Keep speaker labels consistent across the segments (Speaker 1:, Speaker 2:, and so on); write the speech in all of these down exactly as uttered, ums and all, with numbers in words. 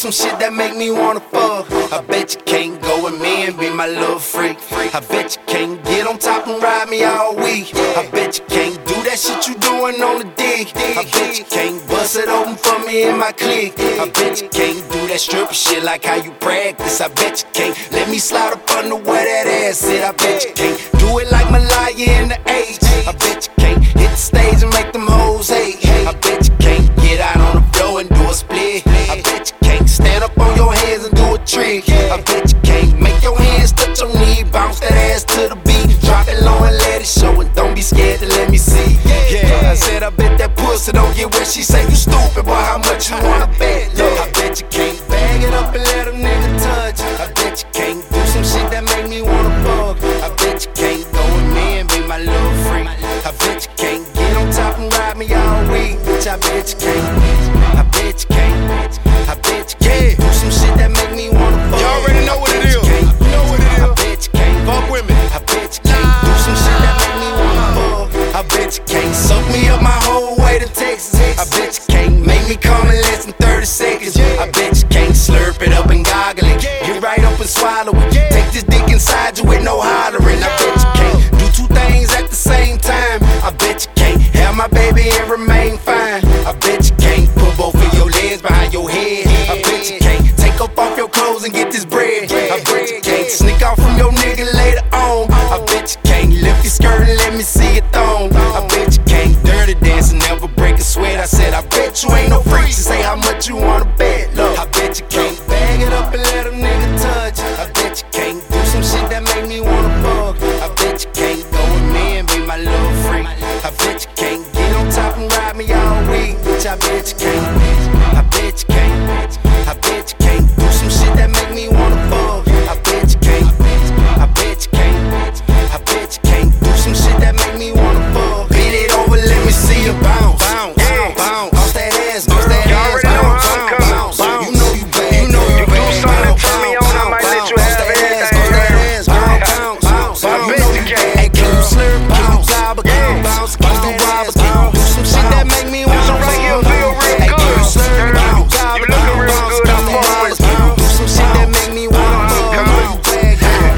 Speaker 1: some shit that make me wanna fuck. I bet you can't go with me and be my little freak. I bet you can't get on top and ride me all week. I bet you can't do that shit you doing on the dick. I bet you can't bust it open for me in my clique. I bet you can't do that stripper shit like how you practice. I bet you can't let me slide up under where that ass sit. I bet you can't do it like Malaya in the H. I bet you can't hit the stage and make them hoes hate. I bet you can't get out on the floor and do a split. I bet you can't stand up on your hands and do a trick. I bet you can't make your hands touch your knee, bounce that ass to the beat, drop it low and let it show, and don't be scared to let me see. Yeah, I said I bet that pussy don't get where she say. You stupid, boy, how much you wanna bet? Look, I bet you can't bag it up and let a nigga touch. I bet you can't do some shit that make me wanna fuck. I bet you can't go with me and be my little freak. I bet you can't get on top and ride me all week. Bitch, I bet you can't. I bet you can't. I bet you can't do some shit that make me wanna fuck.
Speaker 2: You already know what it is. You know what it is.
Speaker 1: I bet you can't.
Speaker 2: Fuck with me.
Speaker 1: I bet you can't do some shit that make me wanna fuck. I bet you can't soak me up my whole way to Texas. I bet you can't make me come in less than thirty seconds. I bet you can't slurp it up and goggle it. Get right up and swallow it. Take this dick inside you with no hollering. I bet you can't do two things at the same time. I bet you can't have my baby and remain fine. I bet you can't put both of your legs behind your head. I bet you can't take up off your clothes and get this bread. I bet you can't sneak off from your nigga later on. I bet you can't lift your skirt and let me see it thong. I bet you can't dirty dance and never break a sweat. I said I bet you ain't no freak. Just say how much you wanna bet. Look, I bet you can't bag it up and let a nigga touch. I bet you can't do some shit that make me wanna fuck. I bet you can't go with me and be my little freak. I bet you can't get on top and ride me all week. Bitch, I bet you can't. I bet you can't. I bet you can't do some shit that make me wanna fuck. I bet you can't. I bet you can't. I bet you can't do some shit that make me wanna fuck. Beat it over, let me see you bounce. Bounce, bounce, bounce. Bounce that ass, bounce that ass. Bounce, bounce, bounce. You know you bad. You know you bad.
Speaker 2: Do something for me on, I might let you have everything.
Speaker 1: Bounce that ass, bounce, bounce, bounce.
Speaker 2: I bet you can't.
Speaker 1: Hey, can you slurp, can you gobble, can you bounce, can you rob, can you do some shit that make me wanna
Speaker 2: Something
Speaker 1: fuck?
Speaker 2: you feel real
Speaker 1: Hey, can you
Speaker 2: good.
Speaker 1: slurp, can you gobble,
Speaker 2: You
Speaker 1: can
Speaker 2: looking
Speaker 1: you
Speaker 2: real
Speaker 1: bounce,
Speaker 2: good.
Speaker 1: can
Speaker 2: I'm
Speaker 1: you
Speaker 2: fucking
Speaker 1: rob,
Speaker 2: with
Speaker 1: can you do some shit that make me wanna
Speaker 2: Uh,
Speaker 1: fuck?
Speaker 2: come on.
Speaker 1: You bad girl.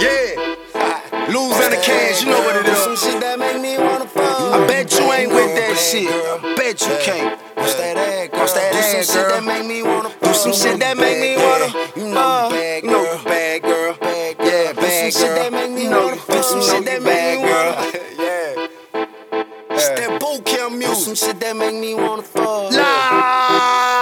Speaker 2: Yeah. Lose and the cash, you know what it
Speaker 1: Do
Speaker 2: is.
Speaker 1: some shit that make me wanna fuck. I bet you ain't with that shit. Bet you can't. What's that ass, girl? What's that
Speaker 2: Do some
Speaker 1: ass,
Speaker 2: shit
Speaker 1: girl?
Speaker 2: that make
Speaker 1: me wanna fuck. Do some shit that make me wanna. You know you bad, girl. You know you bad, girl. Yeah, bad girl. Do some shit that make me wanna. Do some shit that make me wanna.
Speaker 2: Yeah.
Speaker 1: It's that boot camp music. Do some shit that make me wanna fuck. La.